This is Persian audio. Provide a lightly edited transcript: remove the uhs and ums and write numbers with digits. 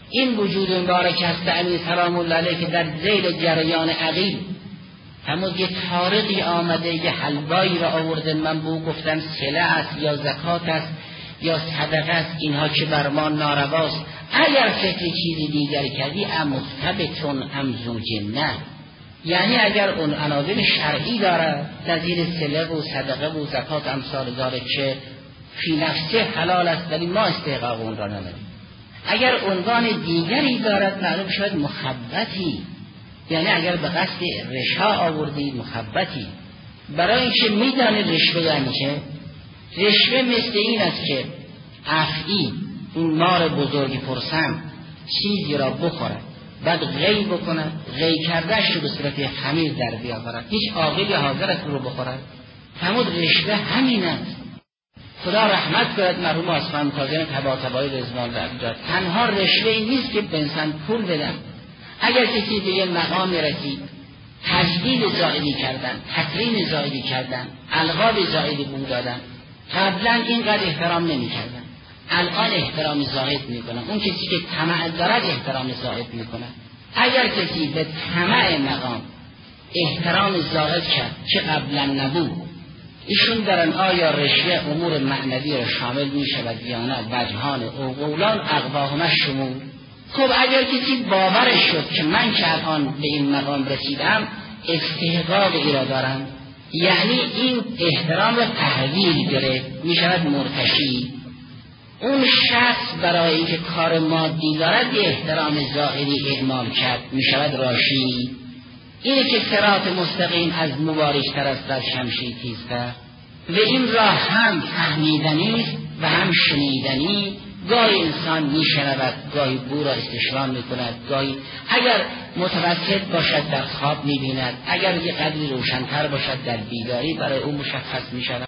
این وجود مبارک است امیر سلام الله علیه که در ذیل جریان عقیل همون یه طارقی آمده یه حلوایی را آورده، من به او گفتم صله است یا زکات است یا صدقه است، اینها که بر ما نارواست، اگر فکر چیزی دیگر کردی امختبتون ام زوجنه، یعنی اگر اون عناوین شرعی داره نظیر صله و صدقه و زکات امثال داره که فی نفسه حلال است ولی ما استحقاق اون را نداریم، اگر عنوان دیگری دارد معلوم شد مخبتی، یعنی اگر به قصد رشا آوردی مخبتی، برای اینکه میدانی رشوه یعنی چه؟ رشوه مثل این است که افعی اون مار بزرگی پرسم چیزی را بخورد بعد غی بکند، غی کردهش رو به صورت خمیر در بیاورد، هیچ عاقلی حاضر است رو بخورد. همون رشوه همین است. خدا رحمت کند مرحوم آصفهانی کاظم طباطبایی رضوان الله، تنها رشوه این نیست که به انسان پول بدن، اگر کسی به یه مقام رسید تجدید زائدی کردن، تکریم زائدی کردن، القاب زائدی به او دادن، قبلا اینقدر احترام نمی کردن، الان احترام زائد می کنن، اون کسی که طمع دارد احترام زائد می کنن. اگر کسی به طمع مقام احترام زائد کرد که قبلا نبود، ایشون درن آیا رشوه امور معنوی را شامل می شود یا نه؟ وجهان او قولان اقواهمش شمول. خب اگر کسی باورش شد که من که الان به این مقام رسیدم استحقاق ای را دارم، یعنی این احترام را تحویل گرفت، می شود مرتشی. اون شخص برای اینکه کار مادی دارد یه احترام ظاهری اعمال کرد، می شود راشی. اینه که صراط مستقیم از مبارکتر است از شمشیر تیزتر، و این راه هم فهمیدنی و هم شنیدنی. گاهی انسان میشنود، گاهی بو را استشرام میکند، گاهی اگر متوسط باشد در خواب میبیند، اگر یه قدری روشنتر باشد در بیداری برای او مشخص میشود.